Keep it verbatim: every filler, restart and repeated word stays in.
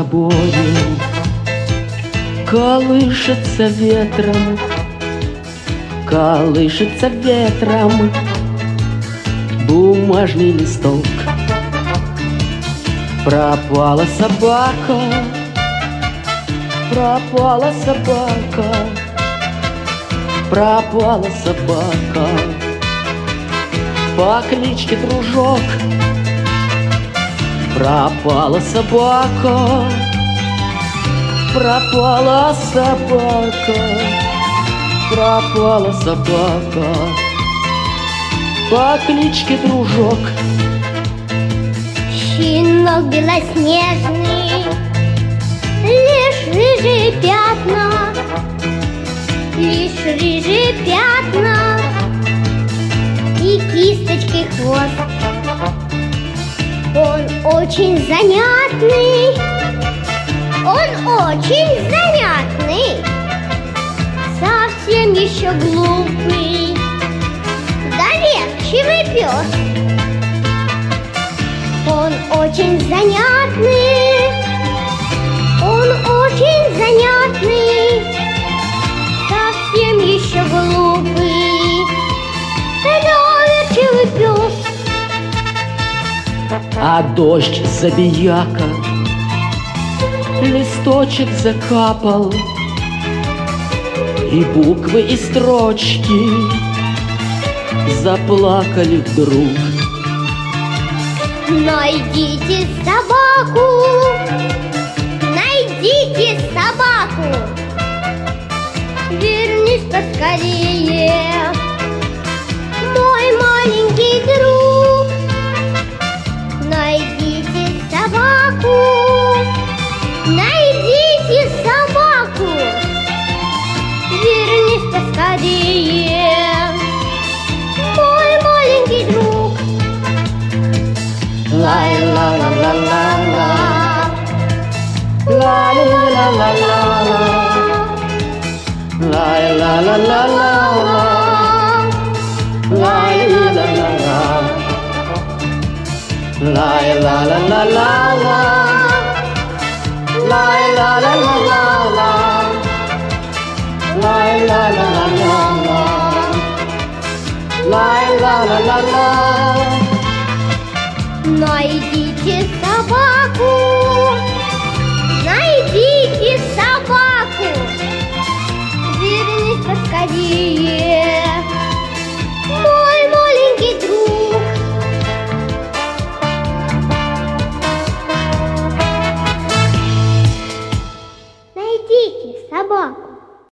тобой колышется ветром, колышется ветром бумажный листок. Пропала собака, пропала собака, пропала собака по кличке Дружок. Пропала собака, пропала собака, пропала собака по кличке Дружок. Щенок белоснежный, лишь рыжие пятна, лишь рыжие пятна и кисточкой хвост. Он очень занятный, он очень занятный, совсем еще глупый, доверчивый пес. Он очень занятный, он очень занятный, совсем еще глупый, доверчивый пес. А дождь забияка листочек закапал, и буквы и строчки заплакали вдруг. Найдите собаку, найдите собаку, вернись поскорее, мой маленький друг. Найдите собаку, найдите собаку, вернись поскорее, мой маленький друг. Ла-ла-ла-ла-ла-ла, ла-ла-ла-ла-ла-ла, ла-ла-ла-ла-ла-ла, ла-ла-ла-ла-ла, ла-ла-ла-ла-ла-ла, ла-ла-ла-ла-ла-ла, ла-ла-ла-ла-ла-ла, ла-ла-ла-ла-ла. Найдите собаку,